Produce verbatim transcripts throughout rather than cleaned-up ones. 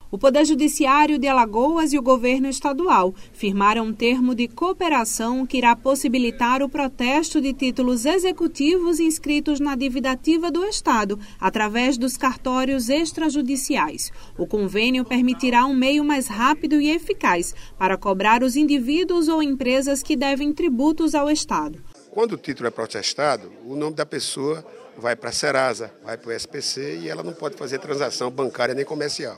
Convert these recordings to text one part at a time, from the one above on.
O Poder Judiciário de Alagoas e o governo estadual firmaram um termo de cooperação que irá possibilitar o protesto de títulos executivos inscritos na dívida ativa do Estado, através dos cartórios extrajudiciais. O convênio permitirá um meio mais rápido e eficaz para cobrar os indivíduos ou empresas que devem tributos ao Estado. Quando o título é protestado, o nome da pessoa vai para a Serasa, vai para o S P C e ela não pode fazer transação bancária nem comercial.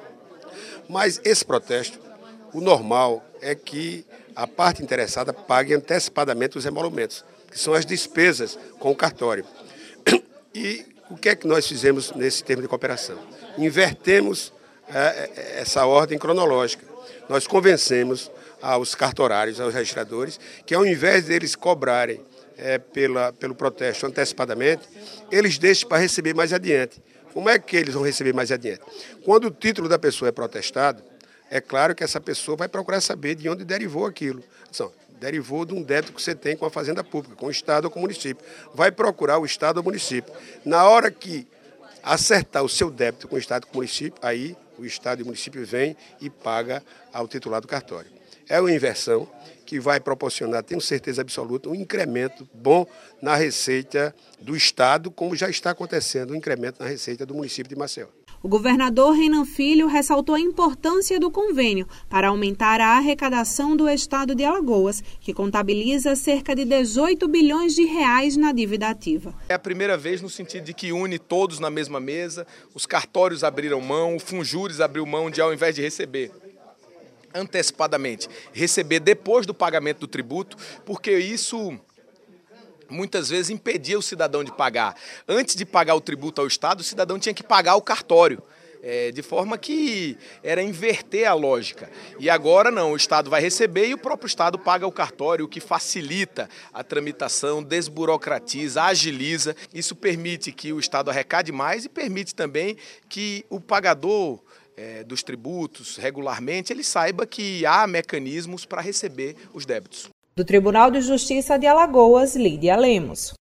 Mas esse protesto, o normal é que a parte interessada pague antecipadamente os emolumentos, que são as despesas com o cartório. E o que é que nós fizemos nesse termo de cooperação? Invertemos é, essa ordem cronológica. Nós convencemos aos cartorários, aos registradores, que ao invés deles cobrarem é, pela, pelo protesto antecipadamente, eles deixem para receber mais adiante. Como é que eles vão receber mais adiante? Quando o título da pessoa é protestado, é claro que essa pessoa vai procurar saber de onde derivou aquilo. Então, derivou de um débito que você tem com a fazenda pública, com o Estado ou com o município. Vai procurar o Estado ou o município. Na hora que acertar o seu débito com o Estado ou com o município, aí o Estado e o município vêm e paga ao titular do cartório. É uma inversão que vai proporcionar, tenho certeza absoluta, um incremento bom na receita do Estado, como já está acontecendo um incremento na receita do município de Maceió. O governador Renan Filho ressaltou a importância do convênio para aumentar a arrecadação do Estado de Alagoas, que contabiliza cerca de dezoito bilhões de reais na dívida ativa. É a primeira vez no sentido de que une todos na mesma mesa, os cartórios abriram mão, o Funjuris abriu mão de, ao invés de receber antecipadamente, receber depois do pagamento do tributo, porque isso muitas vezes impedia o cidadão de pagar. Antes de pagar o tributo ao Estado, o cidadão tinha que pagar o cartório, é, de forma que era inverter a lógica. E agora não, o Estado vai receber e o próprio Estado paga o cartório, o que facilita a tramitação, desburocratiza, agiliza. Isso permite que o Estado arrecade mais e permite também que o pagador É, dos tributos regularmente, ele saiba que há mecanismos para receber os débitos. Do Tribunal de Justiça de Alagoas, Lídia Lemos.